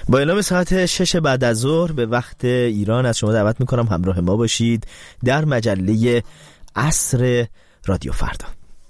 با اعلام ساعت 6 بعد از ظهر به وقت ایران از شما دعوت میکنم همراه ما باشید در مجله عصر رادیو فردا.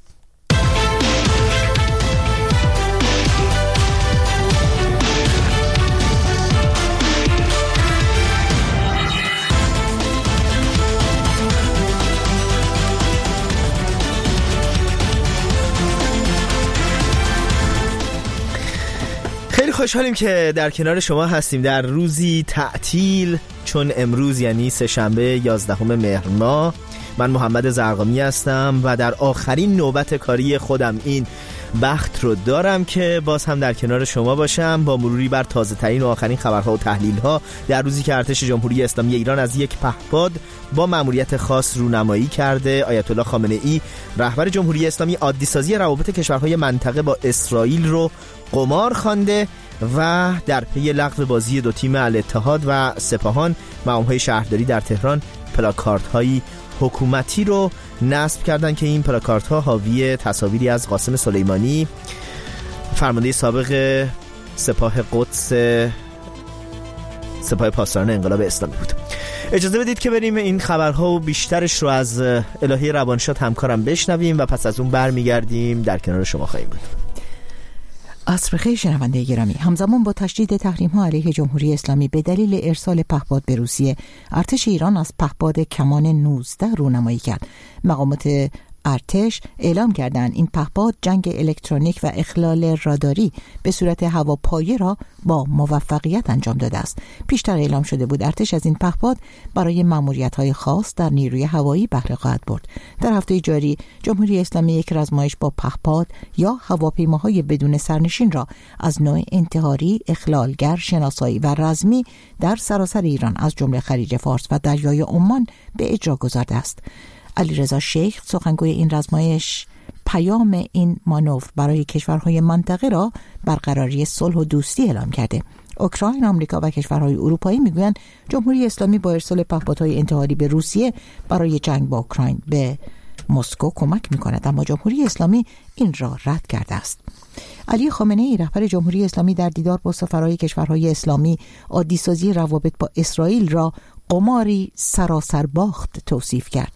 خیلی خوشحالیم که در کنار شما هستیم در روزی تعطیل، چون امروز یعنی سه‌شنبه 11 مهر ماه. من محمد زرقامی هستم و در آخرین نوبت کاری خودم این بخت رو دارم که باز هم در کنار شما باشم با مروری بر تازه ترین و آخرین خبرها و تحلیل ها در روزی که ارتش جمهوری اسلامی ایران از یک پهپاد با مأموریت خاص رونمایی کرده. آیت الله خامنه ای رهبر جمهوری اسلامی عادی سازی روابط کشورهای منطقه با اسرائیل رو قمار خوانده و در پی لغو بازی دو تیم الاتحاد و سپاهان مقام‌های شهرداری در تهران پلاکاردهایی حکومتی رو نصب کردن که این پلاکاردها حاوی تصاویری از قاسم سلیمانی، فرمانده سابق سپاه قدس، سپاه پاسداران انقلاب اسلامی بود. اجازه بدید که بریم این خبرها و بیشترش رو از الهی روانشاد همکارم بشنویم و پس از اون برمیگردیم در کنار شما خواهیم بود. عصر بخیر شنونده گرامی. همزمان با تشدید تحریم‌ها علیه جمهوری اسلامی به دلیل ارسال پهپاد به روسیه، ارتش ایران از پهپاد کمان 19 رونمایی کرد. مقامات ارتش اعلام کردند این پهپاد جنگ الکترونیک و اخلال راداری به صورت هواپایه را با موفقیت انجام داده است. پیشتر اعلام شده بود ارتش از این پهپاد برای مأموریت‌های خاص در نیروی هوایی بهره خواهد برد. در هفته جاری جمهوری اسلامی یک آزمایش با پهپاد یا هواپیماهای بدون سرنشین را از نوع انتحاری، اخلالگر، شناسایی و رزمی در سراسر ایران از جمله خلیج فارس و دریای عمان به اجرا گذارده است. علیرضا شیخ سخنگوی این آزمایش پیام این مانور برای کشورهای منطقه را برقراری صلح و دوستی اعلام کرده. اوکراین، آمریکا و کشورهای اروپایی میگویند جمهوری اسلامی با ارسال پهپادهای انتحاری به روسیه برای جنگ با اوکراین به مسکو کمک میکند، اما جمهوری اسلامی این را رد کرده است. علی خامنه ای رهبر جمهوری اسلامی در دیدار با سفرای کشورهای اسلامی عادی‌سازی روابط با اسرائیل را قماری سراسر باخت توصیف کرد.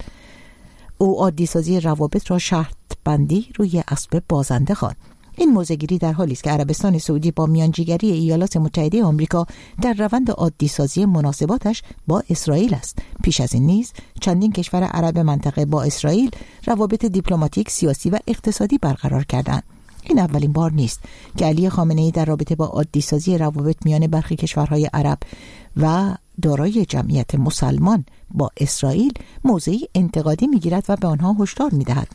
او عادی‌سازی روابط را شرط بندی روی اسب بازنده خواند. این موضع‌گیری در حالی است که عربستان سعودی با میانجیگری ایالات متحده آمریکا در روند عادی‌سازی مناسباتش با اسرائیل است. پیش از این نیز چندین کشور عرب منطقه با اسرائیل روابط دیپلماتیک، سیاسی و اقتصادی برقرار کردند. این اولین بار نیست که علی خامنه‌ای در رابطه با عادی‌سازی روابط میان برخی کشورهای عرب و دارای جمعیت مسلمان با اسرائیل موضعی انتقادی میگیرد و به آنها هشدار میدهد.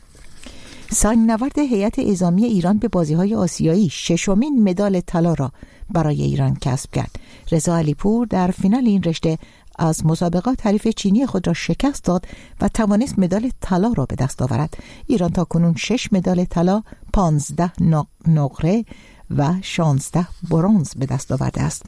سنگنورد هیئت اعزامی ایران به بازی‌های آسیایی 6مین مدال طلا را برای ایران کسب کرد. رضا علیپور در فینال این رشته از مسابقات حریف چینی خود را شکست داد و توانست مدال طلا را به دست آورد. ایران تاکنون 6 مدال طلا، 15 نقره و 16 برنز به دست آورده است.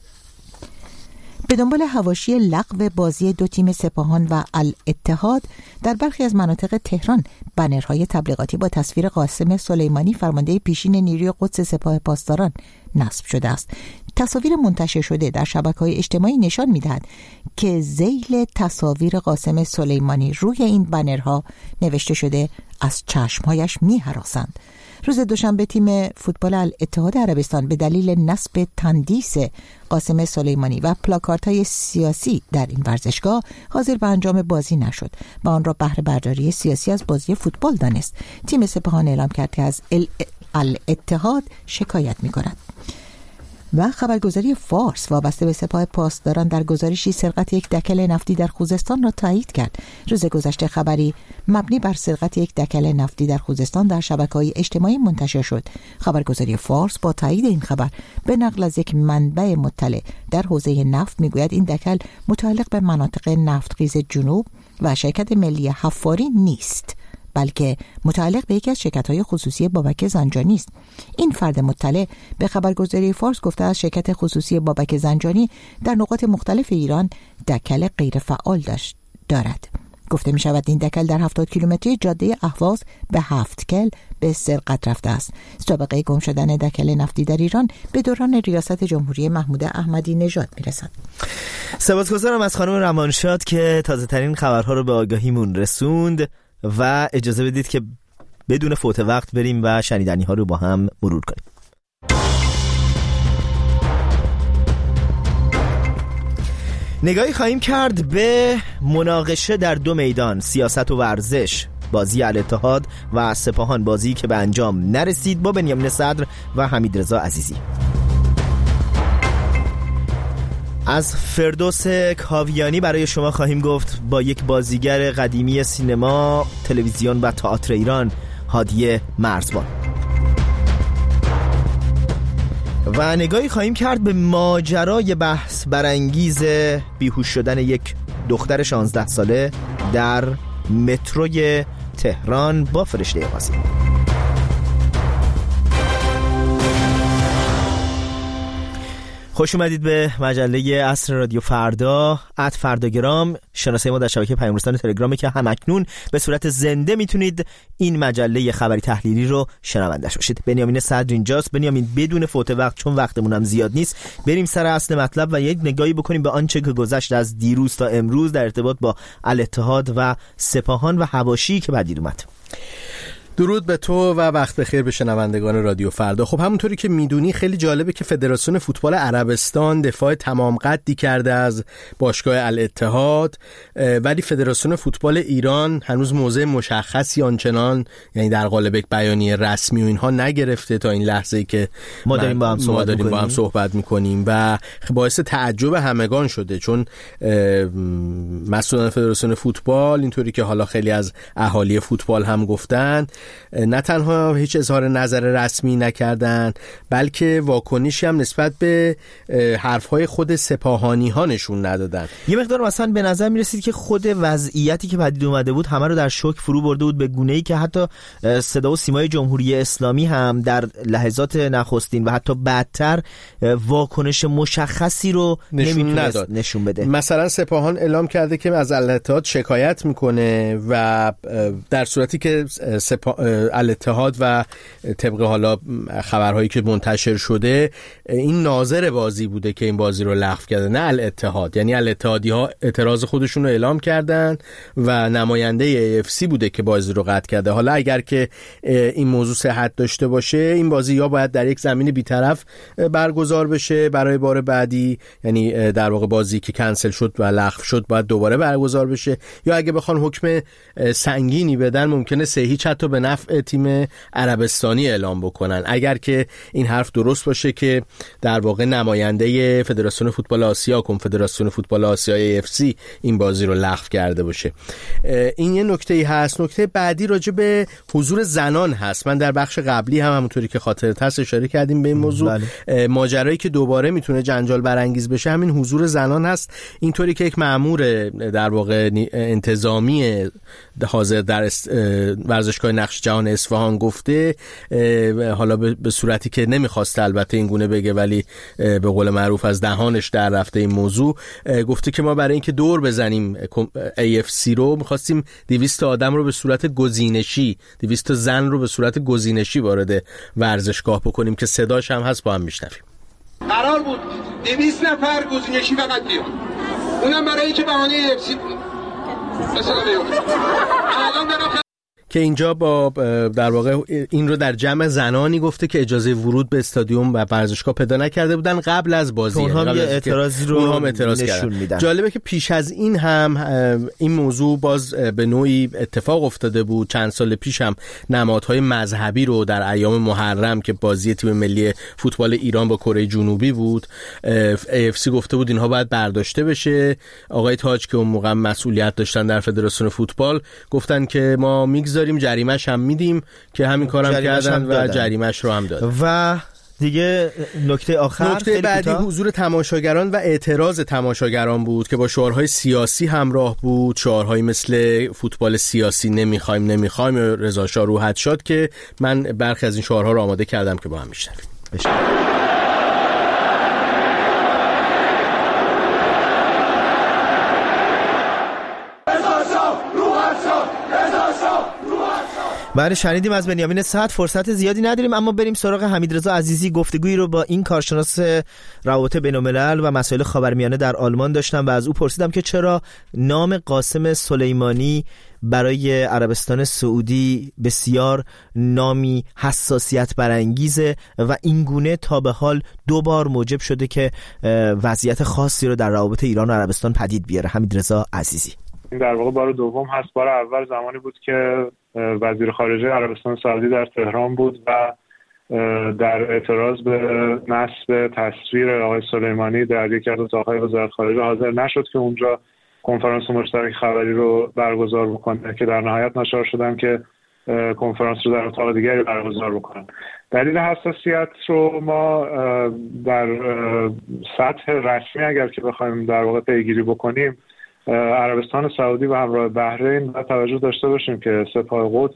به دنبال حواشی لغو بازی دو تیم سپاهان و الاتحاد در برخی از مناطق تهران بنرهای تبلیغاتی با تصویر قاسم سلیمانی فرمانده پیشین نیروی قدس سپاه پاسداران نصب شده است. تصاویر منتشر شده در شبکه‌های اجتماعی نشان می‌دهد که ذیل تصاویر قاسم سلیمانی روی این بنرها نوشته شده از چشمهایش می‌هراسند. روز دوشنبه تیم فوتبال الاتحاد عربستان به دلیل نصب تندیس قاسم سلیمانی و پلاکاردهای سیاسی در این ورزشگاه حاضر به انجام بازی نشد و آن را بهره برداری سیاسی از بازی فوتبال دانست. تیم سپاهان اعلام کرد که از الاتحاد شکایت می‌کند. و خبرگزاری فارس وابسته به سپاه پاسداران در گزارشی سرقت یک دکل نفتی در خوزستان را تایید کرد. روز گذشته خبری مبنی بر سرقت یک دکل نفتی در خوزستان در شبکه‌های اجتماعی منتشر شد. خبرگزاری فارس با تایید این خبر به نقل از یک منبع مطلع در حوزه نفت میگوید این دکل متعلق به مناطق نفتخیز جنوب و شرکت ملی حفاری نیست، بلکه متعلق به یکی از شرکت‌های خصوصی بابک زنجانی است. این فرد مطلع به خبرگزاری فارس گفته از شرکت خصوصی بابک زنجانی در نقاط مختلف ایران دکل غیر فعال دارد. گفته می شود این دکل در 70 کیلومتری جاده اهواز به هفتکل به سرقت رفته است. سابقه گم شدن دکل نفتی در ایران به دوران ریاست جمهوری محمود احمدی نژاد می رسد. سپاسگزارم از خانم رمانشاد که تازه ترین خبرها رو به آگاهیمون رسوند و اجازه بدید که بدون فوت وقت بریم و شنیدنی ها رو با هم مرور کنیم. نگاهی خواهیم کرد به مناقشه در دو میدان، سیاست و ورزش، بازی الاتحاد و سپاهان، بازی که به انجام نرسید، با بنیامین صدر و حمیدرضا عزیزی. از فردوس کاویانی برای شما خواهیم گفت با یک بازیگر قدیمی سینما، تلویزیون و تئاتر ایران، هادی مرزبان. و نگاهی خواهیم کرد به ماجرای بحث برانگیز بیهوش شدن یک دختر 16 ساله در متروی تهران با فرشته قاسم. خوش اومدید به مجله عصر رادیو فردا. @فرداگرام شناسه ما در شبکه پیام رسان تلگرامی که همکنون به صورت زنده میتونید این مجله خبری تحلیلی رو شنوندش باشید. بنیامین صدر اینجاست. بنیامین، بدون فوت وقت، چون وقتمون هم زیاد نیست، بریم سر اصل مطلب و یک نگاهی بکنیم به آنچه که گذشت از دیروز تا امروز در ارتباط با الاتحاد و سپاهان و حواشی که بعدی اومد. درود به تو و وقت بخیر به شنوندگان رادیو فردا. خب همونطوری که میدونی خیلی جالبه که فدراسیون فوتبال عربستان دفاع تمام قدی کرده از باشگاه الاتحاد، ولی فدراسیون فوتبال ایران هنوز موضع مشخصی آنچنان، یعنی در قالب یک بیانیه رسمی و اینها نگرفته تا این لحظه‌ای که ما داریم با هم صحبت میکنیم و باعث تعجب همگان شده، چون مسئولان فدراسیون فوتبال اینطوری که حالا خیلی از اهالی فوتبال هم گفتن، نه تنها هیچ اظهار نظر رسمی نکردن، بلکه واکنشی هم نسبت به حرفهای خود سپاهانی ها نشون ندادن. یه مقدار مثلا به نظر میرسید که خود وضعیتی که پدید اومده بود همه رو در شوک فرو برده بود، به گونه‌ای که حتی صدا و سیمای جمهوری اسلامی هم در لحظات نخستین و حتی بعدتر واکنش مشخصی رو نمیتونست نشون بده. مثلا سپاهان اعلام کرده که از الاتحاد شکایت میکنه و در صورتی که الاتحاد و طبق حالا خبرهایی که منتشر شده این ناظر بازی بوده که این بازی رو لغو کرده، نه الاتحاد. یعنی الاتحادی ها اعتراض خودشون رو اعلام کردن و نماینده AFC بوده که بازی رو قطع کرده. حالا اگر که این موضوع صحت داشته باشه، این بازی یا باید در یک زمین بی‌طرف برگزار بشه برای بار بعدی، یعنی در واقع بازی که کنسل شد و لغو شد باید دوباره برگزار بشه، یا اگه بخوان حکم سنگینی بدن ممکنه 3-0 حتی به نفع تیم عربستانی اعلام بکنن. اگر که این حرف درست باشه که در واقع نماینده فدراسیون فوتبال آسیا، کنفدراسیون فوتبال آسیا AFC این بازی رو لغو کرده باشه. این یه نکته‌ای هست. نکته بعدی راجع به حضور زنان هست. من در بخش قبلی هم همونطوری که خاطرت هست اشاره کردیم به این موضوع. ماجرایی که دوباره میتونه جنجال برانگیز بشه همین حضور زنان هست. اینطوری که یک مأمور در واقع انتظامی حاضر در ورزشگاه نقش جهان اصفهان گفته، حالا به صورتی که نمیخواسته البته این گونه بگه، ولی به قول معروف از دهانش در رفته این موضوع، گفته که ما برای اینکه دور بزنیم AFC رو میخواستیم 200 آدم رو به صورت گزینشی، 200 زن رو به صورت گزینشی وارد ورزشگاه بکنیم که صداش هم هست، با هم میشنویم. قرار بود 200 نفر گزینشی فقط بیان، اونم برای اینکه بهانه AFC مثلا بیان. الان دارم که اینجا با در واقع این رو در جمع زنانی گفته که اجازه ورود به استادیوم و ورزشگاه پیدا نکرده بودن قبل از بازی. اونها یه اعتراضی رو نشون میدن. جالبه که پیش از این هم این موضوع باز به نوعی اتفاق افتاده بود. چند سال پیش هم نمادهای مذهبی رو در ایام محرم که بازی تیم ملی فوتبال ایران با کره جنوبی بود، AFC گفته بود اینها باید برداشته بشه. آقای تاج که اون موقع مسئولیت داشتن در فدراسیون فوتبال گفتن که ما داریم جریمه‌ش هم میدیم، که همین کارم کردن و جریمه‌ش رو هم دادن. و دیگه نکته آخر، نکته بعدی حضور تماشاگران و اعتراض تماشاگران بود که با شعارهای سیاسی همراه بود. شعارهایی مثل فوتبال سیاسی نمیخوایم رضا شاه روحت شد، که من برخی از این شعارها رو آماده کردم که با هم میشنویم. رضا شاه بله شنیدیم از بنیامین سعد. فرصت زیادی نداریم اما بریم سراغ حمیدرضا عزیزی. گفتگویی رو با این کارشناس روابط بین‌الملل و مسائل خاورمیانه در آلمان داشتم و از او پرسیدم که چرا نام قاسم سلیمانی برای عربستان سعودی بسیار نامی حساسیت برانگیزه و این گونه تا به حال 2 بار موجب شده که وضعیت خاصی رو در روابط ایران و عربستان پدید بیاره. حمیدرضا عزیزی: این در واقع بار دوم هست. بار اول زمانی بود که وزیر خارجه عربستان سعودی در تهران بود و در اعتراض به نصب تصویر آقای سلیمانی در یکی از اتاق‌های وزارت خارجه حاضر نشد که اونجا کنفرانس مشترک خبری رو برگزار بکنه که در نهایت ناچار شدن که کنفرانس رو در اتاق دیگری برگزار بکنن. دلیل حساسیت رو ما در سطح رسمی اگر که بخوایم در واقع پیگیری بکنیم، عربستان سعودی و همراه بحرین باید توجه داشته باشیم که سپاه قدس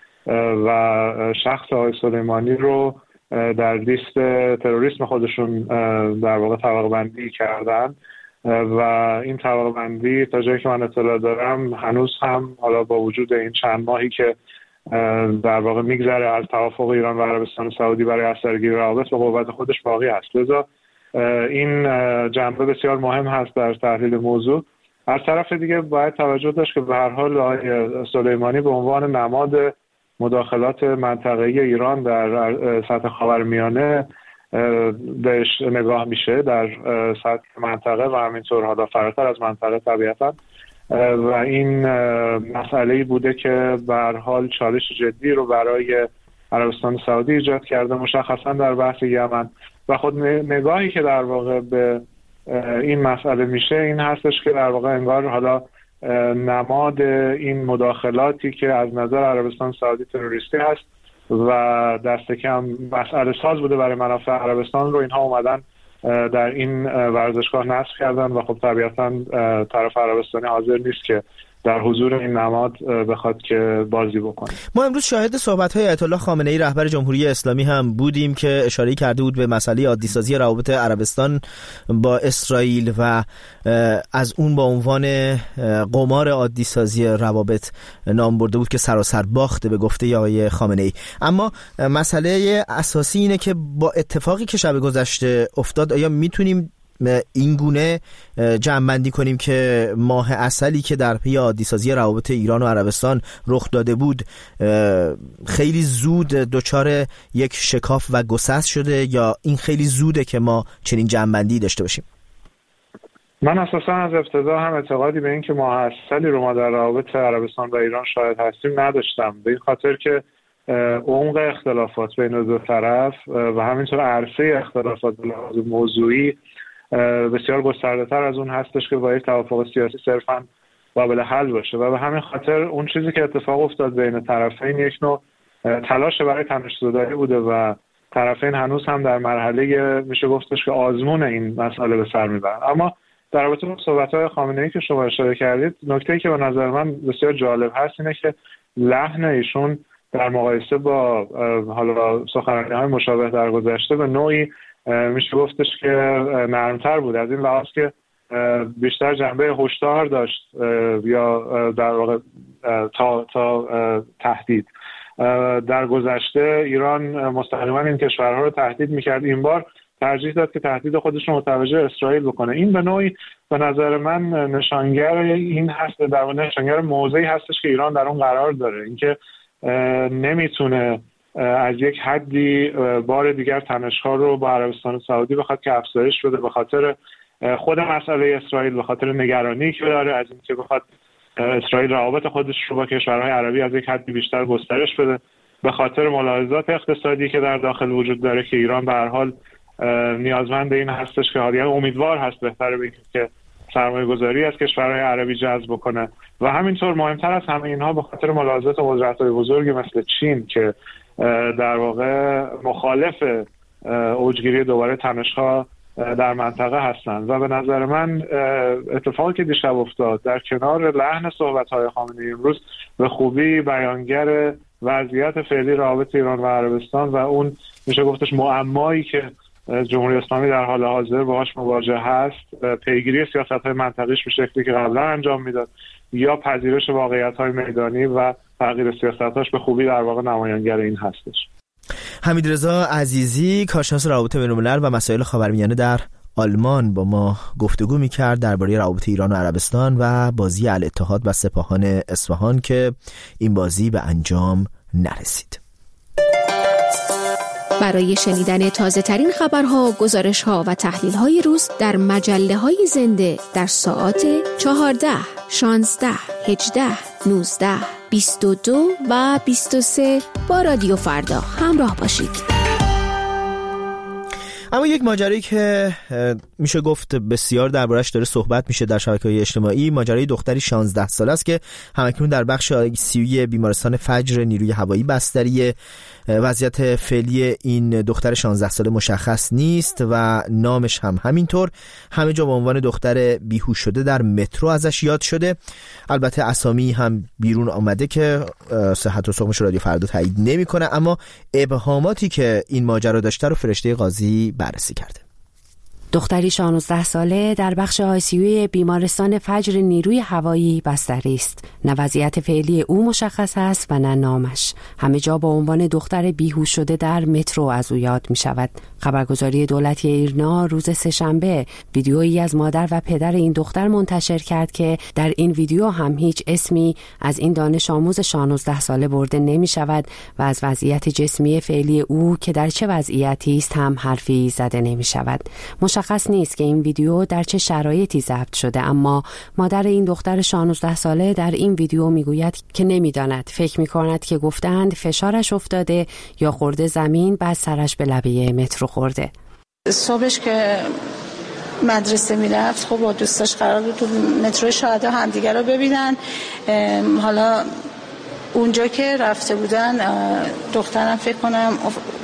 و شخص آقای سلیمانی رو در لیست تروریسم خودشون در واقع طبقه بندی کردن و این طبقه بندی تا جایی که من اطلاع دارم هنوز هم حالا با وجود این چند ماهی که در واقع میگذره از توافق ایران و عربستان سعودی برای اثرگیری روابط به قوت خودش باقی هست. لذا این جنبه بسیار مهم هست در تحلیل موضوع. از طرف دیگه باید توجه داشت که به هر حال آقای سلیمانی به عنوان نماد مداخلات منطقه‌ای ایران در سطح خاورمیانه بهش نگاه میشه در سطح منطقه و همینطور حالا فراتر از منطقه طبیعتا، و این مسئله‌ای بوده که به هر حال چالش جدی رو برای عربستان سعودی ایجاد کرده، مشخصا در بحث یمن. و خود نگاهی که در واقع به این مسئله میشه این هستش که در واقع انگار حالا نماد این مداخلاتی که از نظر عربستان سعودی تروریستی هست و دست کم مسئله ساز بوده برای منافع عربستان رو اینها اومدن در این ورزشگاه نصب کردن و خب طبیعتا طرف عربستانی حاضر نیست که در حضور این نماد بخواد که بازی بکنه. ما امروز شاهد صحبت‌های آیت الله خامنه‌ای رهبر جمهوری اسلامی هم بودیم که اشاره کرده بود به مسئله عادی‌سازی روابط عربستان با اسرائیل و از اون با عنوان قمار عادی‌سازی روابط نام برده بود که سراسر باخته به گفته آقای خامنه‌ای. اما مسئله اساسی اینه که با اتفاقی که شب گذشته افتاد آیا میتونیم این گونه جمع‌بندی کنیم که ماه عسلی که در پی عادی‌سازی روابط ایران و عربستان رخ داده بود خیلی زود دچار یک شکاف و گسست شده، یا این خیلی زوده که ما چنین جمع‌بندی داشته باشیم؟ من اساسا از ابتدا هم اعتقادی به این که ماه عسلی رو ما در روابط عربستان و ایران شاهد هستیم نداشتم، به این خاطر که عمق اختلافات بین دو طرف و همینطور عرصه اختلافات به لحاظ موضوعی بسیار گسترده‌تر از اون هستش که با یک توافق سیاسی صرفاً قابل حل باشه و به همین خاطر اون چیزی که اتفاق افتاد بین طرفین یک نوع تلاش برای تنش‌زدایی بوده و طرفین هنوز هم در مرحله میشه گفتش که آزمون این مسئله به سر میبرن. اما در رابطه با صحبت‌های خامنه‌ای که شما اشاره کردید، نکته‌ای که به نظر من بسیار جالب هست اینه که لحن ایشون در مقایسه با حالا سخنرانی‌های مشابه در گذشته به نوعی میشه گفتش که نرمتر بود، از این لحاظ که بیشتر جنبه هشدار داشت یا در واقع تا تهدید. در گذشته ایران مستقیما این کشورها رو تهدید میکرد، این بار ترجیح داد که تهدید خودش رو متوجه اسرائیل بکنه. این به نوعی به نظر من نشانگر این هست، در واقع نشانگر موضعی هستش که ایران در اون قرار داره، اینکه نمیتونه از یک حدی بار دیگر تنش‌ها رو با عربستان سعودی بخواد که افزایش بده به خاطر خود مسئله اسرائیل، به خاطر نگرانی که داره از اینکه بخواد اسرائیل روابط خودش رو با کشورهای عربی از یک حدی بیشتر گسترش بده، به خاطر ملاحظات اقتصادی که در داخل وجود داره که ایران به هر حال نیازمند این هستش که حالا امیدوار هست بهتره بگیم که سرمایه‌گذاری از کشورهای عربی جذب بکنه و همینطور مهمتر از همه اینها به خاطر ملاحظات قدرت‌های بزرگی مثل چین که در واقع مخالف اوجگیری دوباره تنش‌ها در منطقه هستند. و به نظر من اتفاقی که دیشب افتاد در کنار لحن صحبت‌های خامنه‌ای امروز به خوبی بیانگر وضعیت فعلی روابط ایران و عربستان و اون میشه گفتش معمایی که جمهوری اسلامی در حال حاضر باهاش مواجه هست، پیگیری سیاست‌های منطقیش به شکلی که قبلا انجام میداد یا پذیرش واقعیت‌های میدانی و تغییر سیاستاش به خوبی در واقع نمایانگر این هستش. حمیدرضا عزیزی، کارشناس روابط بین‌الملل و مسائل خاورمیانه در آلمان، با ما گفتگو می‌کرد درباره روابط ایران و عربستان و بازی الاتحاد و سپاهان اصفهان که این بازی به انجام نرسید. برای شنیدن تازه‌ترین خبرها، گزارش‌ها و تحلیل‌های روز در مجله‌های زنده در ساعات 14، 16، 18، 19، 22 و 23 با رادیو فردا همراه باشید. اما یک ماجرایی که میشه گفت بسیار دربارش داره صحبت میشه در شبکه‌های اجتماعی، ماجرای دختری 16 ساله است که همکنون در بخش ICU بیمارستان فجر نیروی هوایی بستری. وضعیت فعلی این دختر 16 ساله مشخص نیست و نامش هم همینطور. همه جا به عنوان دختر بیهوش شده در مترو ازش یاد شده. البته اسامی هم بیرون آمده که صحت و سقمش رادیو فردا تایید نمی‌کنه، اما ابهاماتی که این ماجرا داشته رو فرشته قاضی بررسی کرده. دختری 16 ساله در بخش ICU بیمارستان فجر نیروی هوایی بستری است. نه وضعیت فعلی او مشخص است و نه نامش. همه جا با عنوان دختر بیهوش شده در مترو از او یاد می شود. خبرگزاری دولتی ایرنا روز سه‌شنبه ویدیویی از مادر و پدر این دختر منتشر کرد که در این ویدیو هم هیچ اسمی از این دانش آموز 16 ساله برده نمی شود و از وضعیت جسمی فعلی او که در چه وضعیتی است هم حرفی زده نمی شود. مشخص نیست که این ویدیو در چه شرایطی ضبط شده، اما مادر این دختر 16 ساله در این ویدیو میگوید که نمیداند، فکر میکند که گفتند فشارش افتاده یا خورده زمین، بعد سرش به لبه مترو خورده. صبحش که مدرسه میرفت، خب با دوستاش قرار بود تو مترو شهدا همدیگه رو ببینن. حالا اونجا که رفته بودن دخترم فکر کنم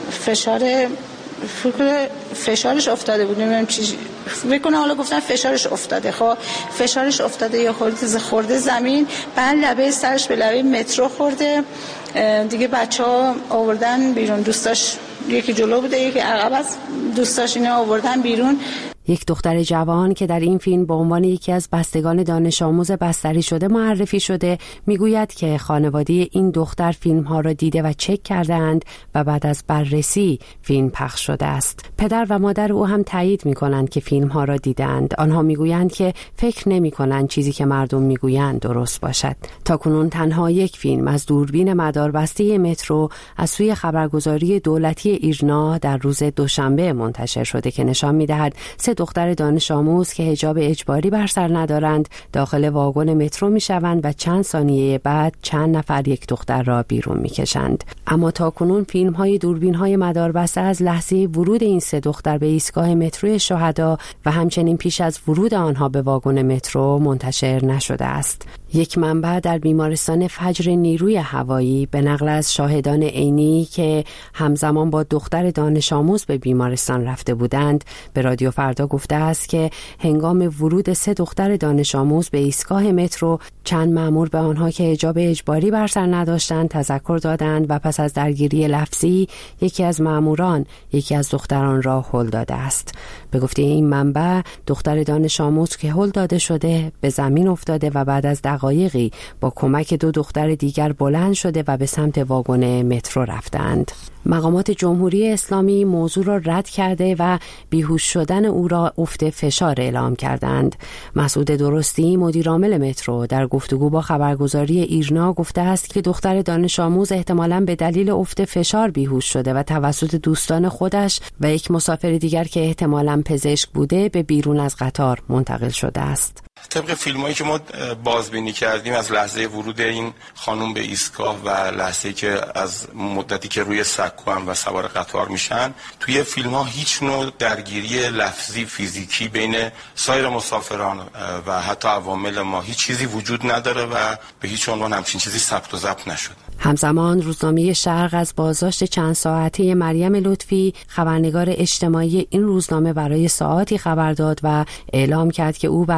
فشارش افتاده بود، نمیدونم چی بکنه، حالا گفتن فشارش افتاده. خب فشارش افتاده یا خورده زمین، بعد لبه سرش به لبه مترو خورده دیگه. بچه‌ها آوردن بیرون، دوستاش یکی جلو بوده یکی عقب از دوستاش، اینا آوردن بیرون. یک دختر جوان که در این فیلم به عنوان یکی از بستگان دانش آموز بستری شده معرفی شده، میگوید که خانواده این دختر فیلم ها را دیده و چک کردند و بعد از بررسی فیلم پخش شده است. پدر و مادر او هم تایید میکنند که فیلم ها را دیدند. آنها میگویند که فکر نمیکنند چیزی که مردم میگویند درست باشد. تاکنون تنها یک فیلم از دوربین مداربسته مترو از سوی خبرگزاری دولتی ایرنا در روز دوشنبه منتشر شده که نشان میدهد 3 دختر دانش آموز که حجاب اجباری بر سر ندارند داخل واگن مترو میشوند و چند ثانیه بعد چند نفر یک دختر را بیرون میکشند. اما تاکنون فیلم های دوربین های مداربسته از لحظه ورود این 3 دختر به ایستگاه مترو شهدا و همچنین پیش از ورود آنها به واگن مترو منتشر نشده است. یک منبع در بیمارستان فجر نیروی هوایی به نقل از شاهدان عینی که همزمان با دختر دانش آموز به بیمارستان رفته بودند به رادیو فردا گفته است که هنگام ورود 3 دختر دانش آموز به ایستگاه مترو چند مأمور به آنها که حجاب اجباری بر سر نداشتند تذکر دادند و پس از درگیری لفظی یکی از مأموران یکی از دختران را هل داده است. به گفته این منبع دختر دانش آموز که هل داده شده به زمین افتاده و بعد از دقایقی با کمک 2 دختر دیگر بلند شده و به سمت واگن مترو رفتند. مقامات جمهوری اسلامی موضوع را رد کرده و بیهوش شدن او را افت فشار اعلام کردند. مسعود درستی مدیرعامل مترو در گفتگو با خبرگزاری ایرنا گفته است که دختر دانش آموز احتمالاً به دلیل افت فشار بیهوش شده و توسط دوستان خودش و یک مسافر دیگر که احتمالاً پزشک بوده به بیرون از قطار منتقل شده است. طبق فیلمایی که ما بازبینی کردیم از لحظه ورود این خانم به ایستگاه و لحظه‌ای که از مدتی که روی سکوان و سوار قطار میشن، توی فیلم ها هیچ نوع درگیری لفظی فیزیکی بین سایر مسافران و حتی عوامل ما هیچ چیزی وجود نداره و به هیچ عنوان همچین چیزی ثبت و ضبط نشده. همزمان روزنامه شرق از بازداشت چند ساعته مریم لطفی خبرنگار اجتماعی این روزنامه برای ساعاتی خبر داد و اعلام کرد که او برای تایید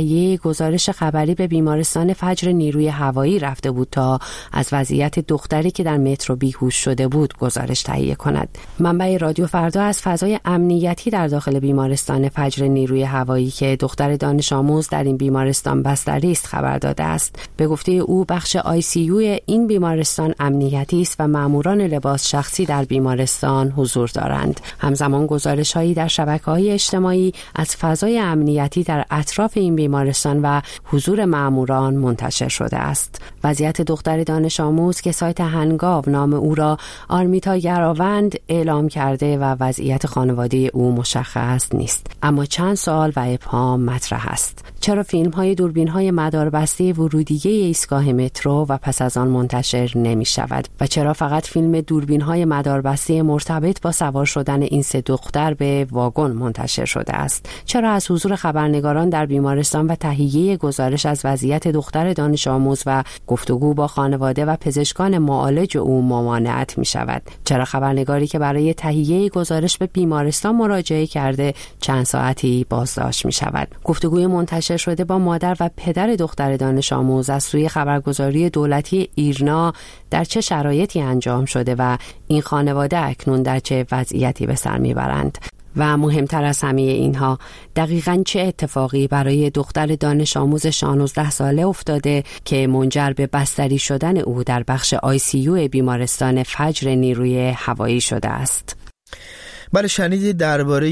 تهیه گزارش خبری به بیمارستان فجر نیروی هوایی رفته بود تا از وضعیت دختری که در مترو بیهوش شده بود گزارش تهیه کند. منبع رادیو فردا از فضای امنیتی در داخل بیمارستان فجر نیروی هوایی که دختر دانش آموز در این بیمارستان بستری است خبر داده است. به گفته او بخش ICU این بیمارستان امنیتی است و ماموران لباس شخصی در بیمارستان حضور دارند. همزمان گزارش‌هایی در شبکه‌های اجتماعی از فضای امنیتی در اطراف این بیمارستان و حضور ماموران منتشر شده است. وضعیت دختر دانش آموز که سایت هنگاو نام او را آرمیتا گراوند اعلام کرده و وضعیت خانواده او مشخص نیست، اما چند سوال و ابهام مطرح است. چرا فیلم‌های دوربین‌های مداربسته ورودیه ایستگاه مترو و پس از آن منتشر نمی‌شود و چرا فقط فیلم دوربین‌های مداربسته مرتبط با سوار شدن این سه دختر به واگن منتشر شده است؟ چرا از حضور خبرنگاران در بیمارستان و تهیه گزارش از وضعیت دختر دانش آموز و گفتگو با خانواده و پزشکان معالج او ممانعت می‌شود؟ چرا خبرنگاری که برای تهیه گزارش به بیمارستان مراجعه کرده چند ساعتی بازداشت می‌شود؟ گفتگوی منتشر شده با مادر و پدر دختر دانش آموز از سوی خبرگزاری دولتی ایرنا در چه شرایطی انجام شده و این خانواده اکنون در چه وضعیتی به سر میبرند؟ و مهمتر از همه اینها، دقیقاً چه اتفاقی برای دختر دانش آموز 16 ساله افتاده که منجر به بستری شدن او در بخش ICU بیمارستان فجر نیروی هوایی شده است؟ بله، شنیدید درباره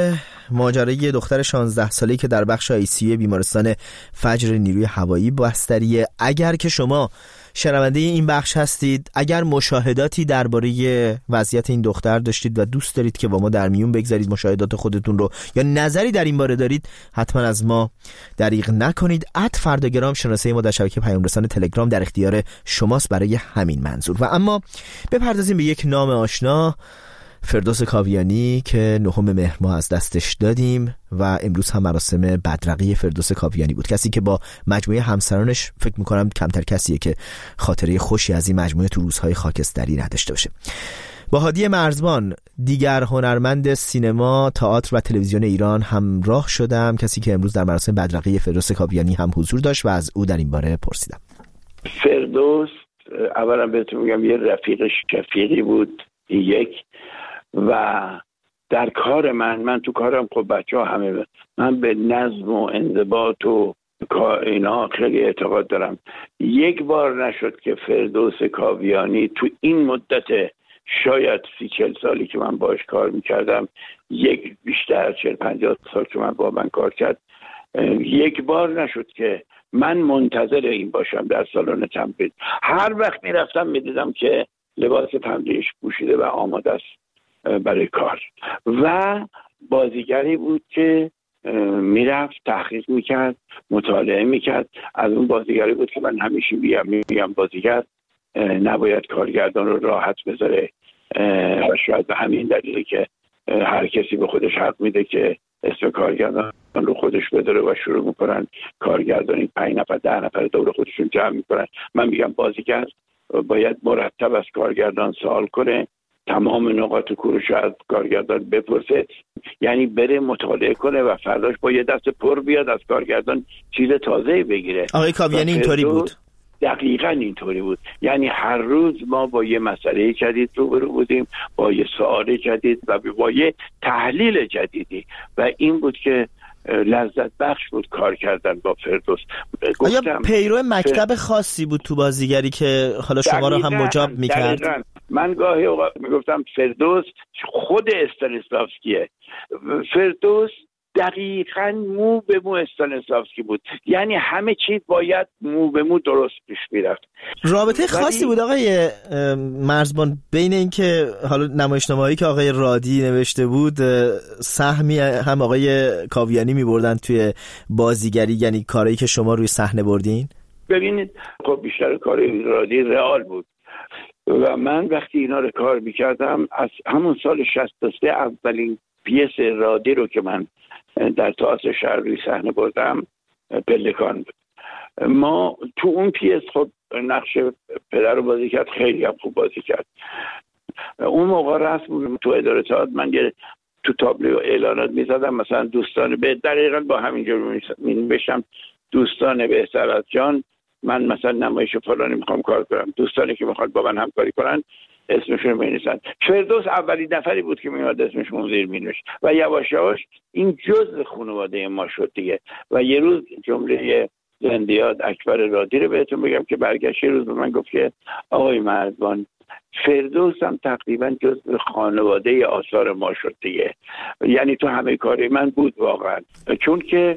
ماجرای دختر 16 ساله‌ای که در بخش ICU بیمارستان فجر نیروی هوایی بستریه. اگر که شما شنونده این بخش هستید، اگر مشاهداتی درباره وضعیت این دختر داشتید و دوست دارید که با ما در میون بگذارید مشاهدات خودتون رو یا نظری در این باره دارید، حتما از ما دریغ نکنید. @فرداگرام شناسه ما در شبکه پیام رسان تلگرام در اختیار شماست برای همین منظور. و اما بپردازیم به یک نام آشنا، فردوس کاویانی که 9 مهر ماه از دستش دادیم و امروز هم مراسم بدرقه فردوس کاویانی بود. کسی که با مجموعه همسرانش فکر میکنم کمتر کسیه که خاطره خوشی از این مجموعه تو روزهای خاکستری نداشته باشه. با هادی مرزبان، دیگر هنرمند سینما، تئاتر و تلویزیون ایران همراه شدم، کسی که امروز در مراسم بدرقه فردوس کاویانی هم حضور داشت و از او در این باره پرسیدم. فردوس اولا بهتون میگم یه رفیق شفیقی بود، یک، و در کار من تو کارم خب بچه‌ها همه من به نظم و انضباط و اینا خیلی اعتقاد دارم. یک بار نشد که فردوس کاویانی تو این مدت شاید 30-40 سالی که من باش کار میکردم، یک بیشتر 40-50 سال که من کار کرد، یک بار نشد که من منتظر این باشم در سالن تمرین. هر وقت میرفتم میدیدم که لباس تمرینش پوشیده و آماده است برای کار. و بازیگری بود که میرفت تحقیق میکرد، مطالعه میکرد. از اون بازیگری بود که من همیشه میگم بازیگر نباید کارگردان رو راحت بذاره و شاید به همین دلیله که هر کسی به خودش حق میده که اسم کارگردان رو خودش بداره و شروع میکنن کارگردانی 5 نفر 10 نفر دور خودشون جمع میکنن. من میگم بازیگر باید مرتب از کارگردان سوال کنه، تمام نقاط کوروش از کارگردان بپرسه، یعنی بره مطالعه کنه و فرداش با یه دست پر بیاد از کارگردان چیز تازه بگیره. آقای کاویانی اینطوری بود؟ دقیقاً اینطوری بود. یعنی هر روز ما با یه مسئله جدید روبرو بودیم، با یه سوال جدید و با یه تحلیل جدیدی، و این بود که لذت بخش بود کار کردن با فردوس. آیا پیرو مکتب خاصی بود تو بازیگری که حالا شما رو هم مجاب میکرد؟ من گاهی اوقات میگفتم فردوس خود استانیسلافسکیه. فردوس دقیقاً مو به مو استانیسلافسکی بود، یعنی همه چیز باید مو به مو درست پیش میرفت. رابطه خاصی بود آقای مرزبان بین این که حالا نمایشنامه‌هایی که آقای رادی نوشته بود سهمی هم آقای کاویانی می‌بردن توی بازیگری، یعنی کاری که شما روی صحنه بردین؟ ببینید خب بیشتر کار رادی رئال بود و من وقتی اینا رو کار می‌کردم از همون سال 63 اولین پیس رادی رو که من در تئاتر شهر روی صحنه بردم پلکان بود. ما تو اون پیس خب نقش پدر رو بازی کرد، خیلی هم خوب بازی کرد. اون موقع رسم تو اداره تئاتر من یه تو تابلو اعلانات میزدم مثلا دوستان به دقیقاً با همین جور می‌نوشتم دوستان بهتر از جان، من مثلا نمایش فلانی میخوام کار کنم، دوستانی که میخواد با من همکاری کنن اسمشون می‌نویسن. فردوس اولین نفری بود که میاد اسمشون زیر مینوشت و یواش یواش این جزء خانواده ما شد دیگه. و یه روز جمله زندیات اکبر رادی رو بهتون بگم که برگشت یه روز به من گفت که آقای مرزبان، فردوس هم تقریبا جزء خانواده آثار ما شد دیگه. یعنی تو همه کاری من بود واقعا، چون که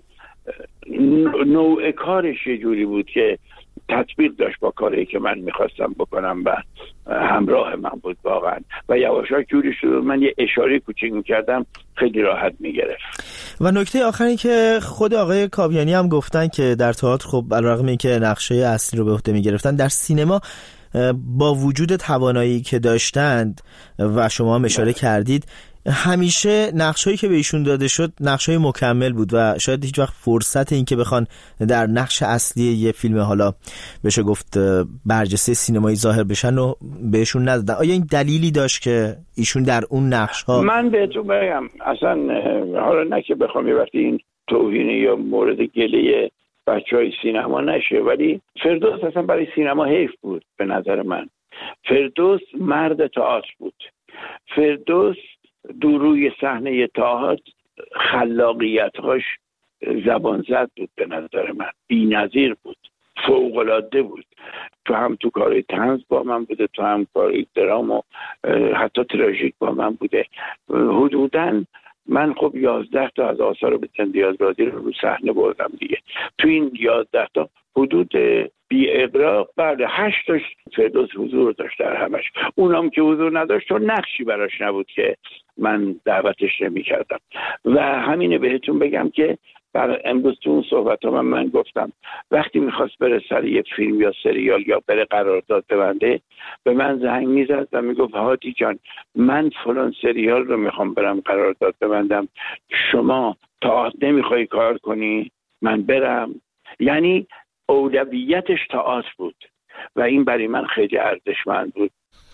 نوع کارش یه جوری بود که تطبیق داشت با کاری که من میخواستم بکنم و همراه من بود واقعا. و یواشا جوری شد من یه اشاره کوچیک میکردم خیلی راحت میگرفت. و نکته آخری که خود آقای کاویانی هم گفتن که در تئاتر خب علیرغم اینکه نقشه اصلی رو به عهده میگرفتن، در سینما با وجود توانایی که داشتند و شما هم اشاره کردید، همیشه نقشایی که به ایشون داده شد نقشای مکمل بود و شاید هیچ وقت فرصت این که بخوان در نقش اصلی یه فیلم حالا بشه گفت برجسته سینمایی ظاهر بشن و بهشون ندادن. آیا این دلیلی داشت که ایشون در اون نقش ها؟ من بهتون بگم اصلا حالا نه که بخوام یه وقتی این توهین یا مورد گله بچهای سینما نشه، ولی فردوس اصلا برای سینما حیف بود به نظر من. فردوس مرد تئاتر بود. فردوس روی صحنه تئاتر خلاقیت‌هاش زبان زد بود به نظر من، بی‌نظیر بود، فوق‌العاده بود. تو کارهای طنز با من بوده، تو هم کارهای درام و حتی تراژیک با من بوده. حدوداً من خب 11 تا از آثار زندیات رادی رو صحنه بردم دیگه. تو این 11 تا حدود بی اغراق بعد 8 تاش فردوس حضور داشت در همش. اونم که حضور نداشت چون نقشی براش نبود که من دعوتش نمی‌کردم. و همینه بهتون بگم که امروز تو اون صحبت‌ها من گفتم وقتی می‌خواست بره سر یه فیلم یا سریال یا بره قرارداد ببنده، به من زنگ می‌زد و میگفت هادی جان من فلان سریال رو می‌خوام برم قرارداد ببندم، شما تئاتر نمی‌خوای کار کنی من برم؟ یعنی اولویتش تئاتر بود و این برای من خیلی ارزشمند بود.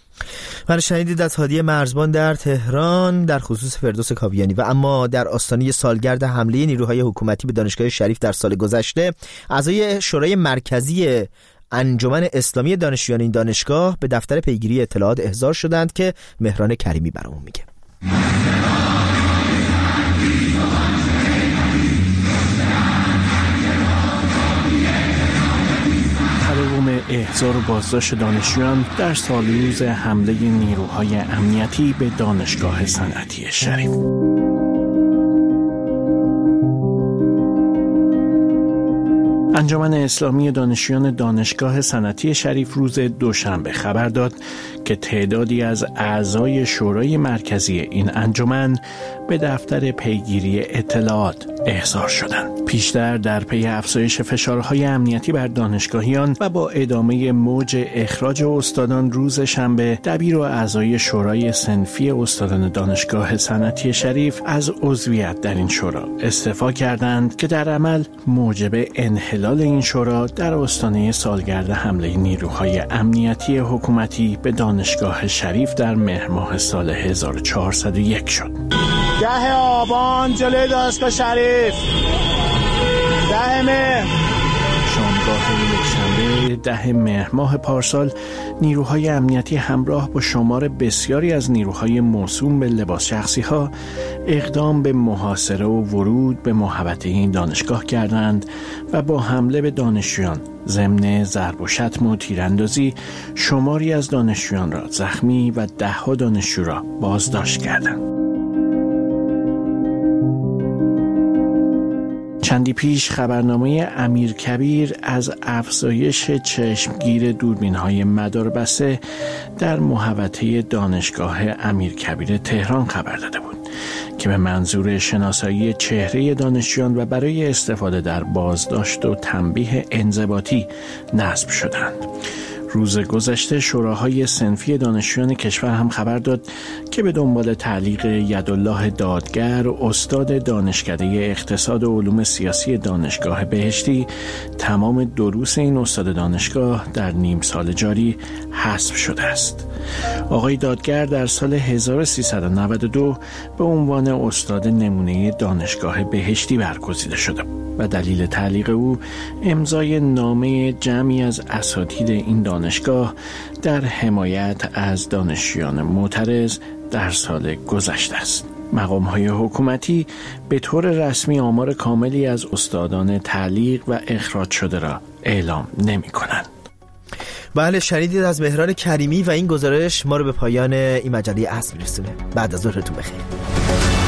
من شنیدید از هادی مرزبان در تهران در خصوص فردوس کاویانی. و اما در آستانه سالگرد حمله نیروهای حکومتی به دانشگاه شریف در سال گذشته، اعضای شورای مرکزی انجمن اسلامی دانشجویان این دانشگاه به دفتر پیگیری اطلاعات احضار شدند که مهران کریمی برامون میگه. احضار و بازداشت دانشجویان در سالروز حمله نیروهای امنیتی به دانشگاه صنعتی شریف. انجمن اسلامی دانشجویان دانشگاه صنعتی شریف روز دوشنبه خبر داد که تعدادی از اعضای شورای مرکزی این انجمن به دفتر پیگیری اطلاعات احضار شدند. پیشتر در پی افزایش فشارهای امنیتی بر دانشگاهیان و با ادامه موج اخراج استادان روز شنبه، دبیر و اعضای شورای صنفی استادان دانشگاه صنعتی شریف از عضویت در این شورا استعفا کردند که در عمل موجب انحلال این شورا در آستانه سالگرد حمله نیروهای امنیتی حکومتی به دانشگاه شریف در مهر ماه سال 1401 شد. 10 آبان جلوی دانشگاه شریف، 10 مهر. شامگاه یکشنبه 10 مهر ماه پارسال نیروهای امنیتی همراه با شمار بسیاری از نیروهای موسوم به لباس شخصی ها اقدام به محاصره و ورود به محوطه این دانشگاه کردند و با حمله به دانشجویان ضمن ضرب و شتم و تیراندازی شماری از دانشجویان را زخمی و 10 دانشجو را بازداشت کردند. چندی پیش خبرنامه امیرکبیر از افزایش چشمگیر دوربین‌های مداربسته در محوطه دانشگاه امیرکبیر تهران خبر داده بود که به منظور شناسایی چهره دانشجویان و برای استفاده در بازداشت و تنبیه انضباطی نصب شدند. روز گذشته شوراهای صنفی دانشجویان کشور هم خبر داد که به دنبال تعلیق یدالله دادگر، استاد دانشکده اقتصاد و علوم سیاسی دانشگاه بهشتی، تمام دروس این استاد دانشگاه در نیم سال جاری حذف شده است. آقای دادگر در سال 1392 به عنوان استاد نمونه دانشگاه بهشتی برگزیده شده و دلیل تعلیق او امضای نامه جمعی از اساتید این دانشگاه در حمایت از دانشجویان معترض در سال گذشته است. مقام‌های حکومتی به طور رسمی آمار کاملی از استادان تعلیق و اخراج شده را اعلام نمی‌کنند. بله، شنیدید از مهران کریمی و این گزارش ما رو به پایان این مجله اصل می‌رسونه. بعد از ظهرتون بخیر.